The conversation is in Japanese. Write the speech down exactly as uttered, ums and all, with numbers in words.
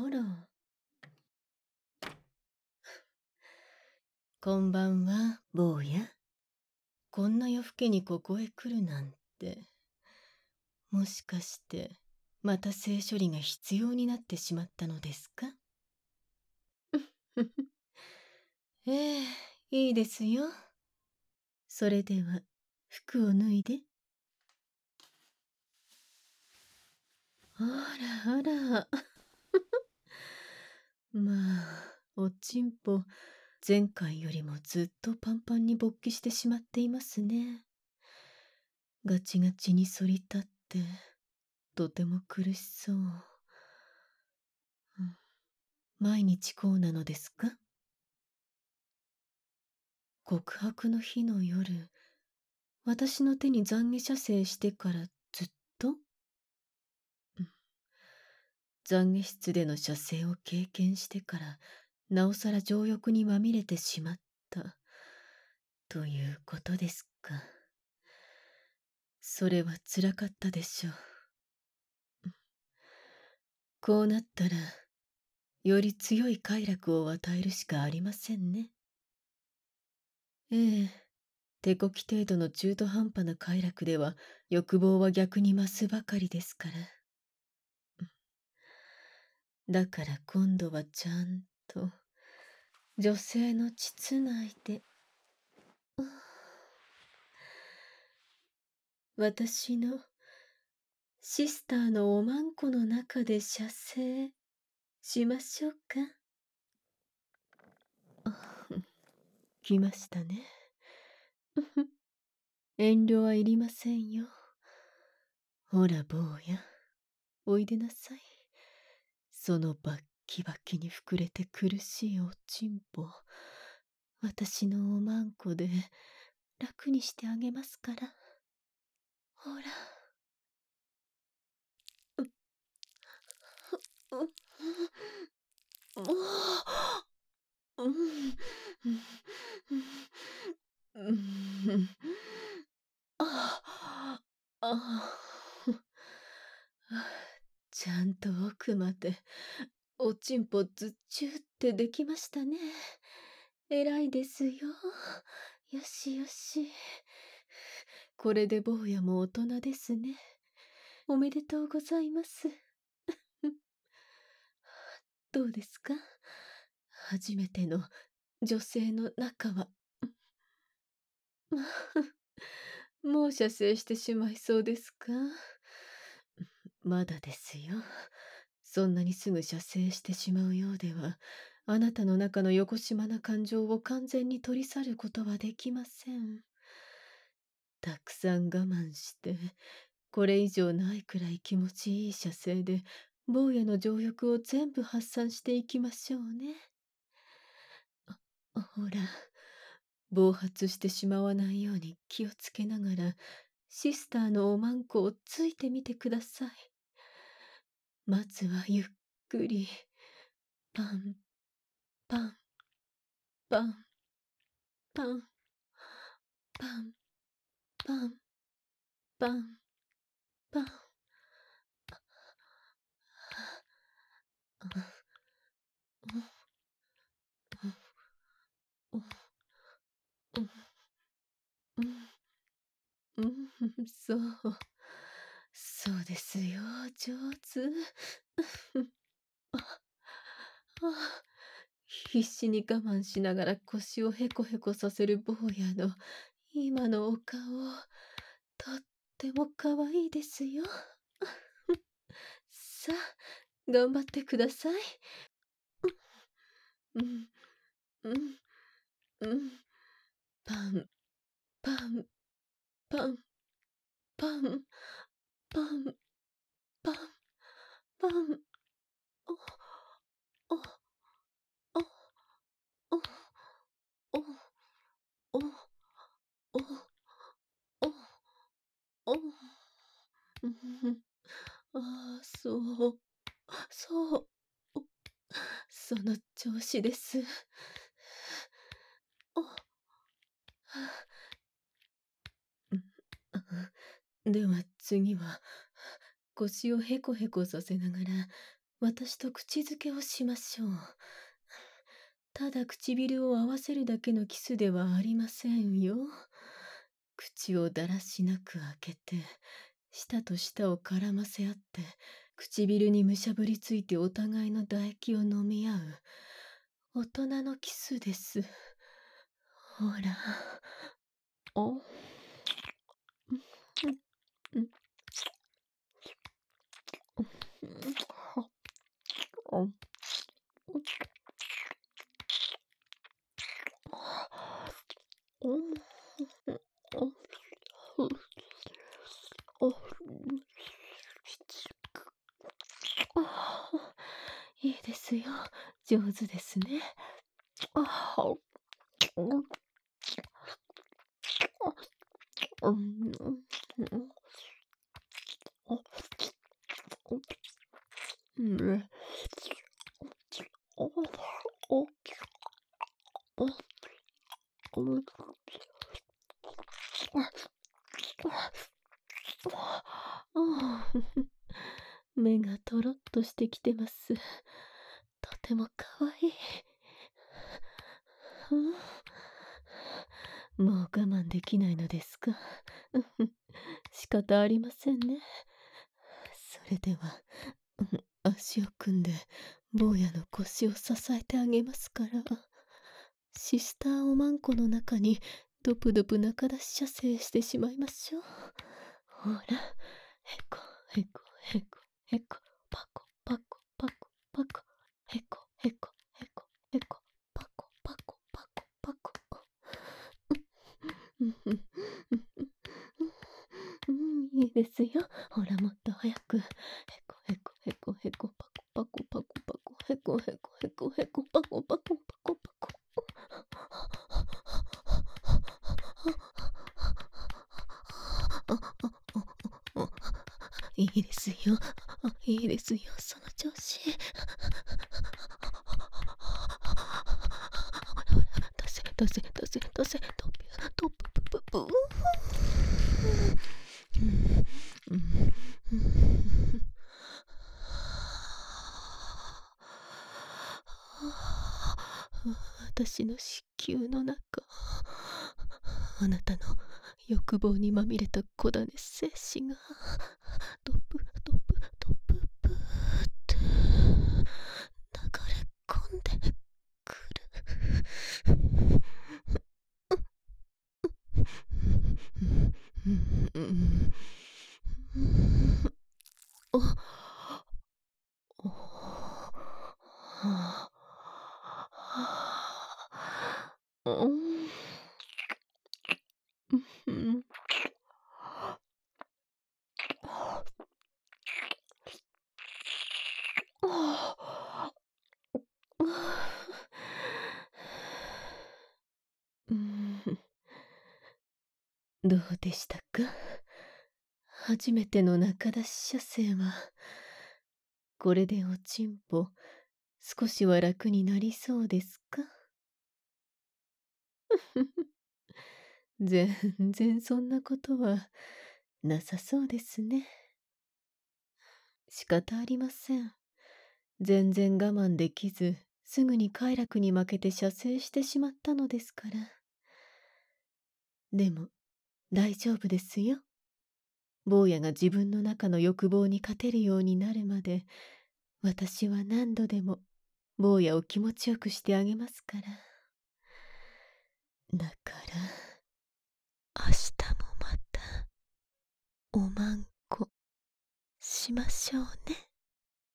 ら。こんばんは、坊や。こんな夜更けにここへ来るなんて。もしかして、また性処理が必要になってしまったのですか？ええ、いいですよ。それでは、服を脱いで。あらあら。まあ、おちんぽ、前回よりもずっとパンパンに勃起してしまっていますね。ガチガチに反り立って、とても苦しそう。うん、毎日こうなのですか？告白の日の夜、私の手に懺悔射精してからずっと、うん、懺悔室での射精を経験してから、なおさら情欲にまみれてしまった、ということですか。それはつらかったでしょう。こうなったら、より強い快楽を与えるしかありませんね。ええ、手こき程度の中途半端な快楽では、欲望は逆に増すばかりですから。だから今度はちゃんと、女性の膣内で、私のシスターのおまんこの中で射精しましょうか。来ましたね。遠慮はいりませんよ。ほら坊や、おいでなさい。そのバッキバキに膨れて苦しいおちんぽ、私のおまんこで楽にしてあげますから。ほら。う、う、もう、うん、うん、うん、あ、あ、ちゃんと奥まで、おちんぽずっちゅうってできましたね。偉いですよ。よしよし。これで坊やも大人ですね。おめでとうございます。どうですか？初めての女性の仲は。もう射精してしまいそうですか？まだですよ。そんなにすぐ射精してしまうようでは、あなたの中のよこしまな感情を完全に取り去ることはできません。たくさん我慢して、これ以上ないくらい気持ちいい射精で、坊やの情欲を全部発散していきましょうね。あ、ほら、暴発してしまわないように気をつけながら、シスターのおまんこをついてみてください。まずはゆっくり、パン、パン、パン、パン、パン、パン、パン、パン。うん、そう。そうですよ、上手。あ、あ、必死に我慢しながら腰をへこへこさせる坊やの今のお顔、とっても可愛いですよ。さあ、頑張ってください。うん、うん、うん。パン、パン、パン、パン、パン、パン、パン。お、お、お、お、お、お、お、お、お、うん、ああ、そう、そう、お、その調子です。お、はあ、うん、あ、では次は、腰をへこへこさせながら、 私と口づけをしましょう。ただ唇を合わせるだけのキスではありませんよ。口をだらしなく開けて、舌と舌を絡ませ合って、唇にむしゃぶりついてお互いの唾液を飲み合う、大人のキスです。ほら。お。うんうんうん。いいですよ。上手ですね。ああ。うん。うん。目がとろっとしてきてます。とてもかわいい。うん、もう我慢できないのですか。仕方ありませんね。それでは、足を組んで坊やの腰を支えてあげますから。シスターおまんこの中にドプドプ中出し射精してしまいましょう。ほら、へこへこへこへこ、パコパコパコパコ、へこへこへこへこ、パコパコパコパコ。いいですよ。ほら、もっと早く。へこへこへこへこ、パコパコパコパコ、へこへこへこへこ、パコパコパコパコ。いいですよ。いいですよ。その調子。出せ、出せ、出せ、出せ、トップ、トップ、プププ。私の子宮の中、あなたの欲望にまみれた小種精子がトップトップトッププーって流れ込んでくる。どうでしたか？初めての中出し射精は、これでおちんぽ、少しは楽になりそうですか？全然そんなことはなさそうですね。仕方ありません。全然我慢できず、すぐに快楽に負けて射精してしまったのですから。でも、大丈夫ですよ。坊やが自分の中の欲望に勝てるようになるまで、私は何度でも坊やを気持ちよくしてあげますから。だから、明日もまた、おまんこ、しましょうね。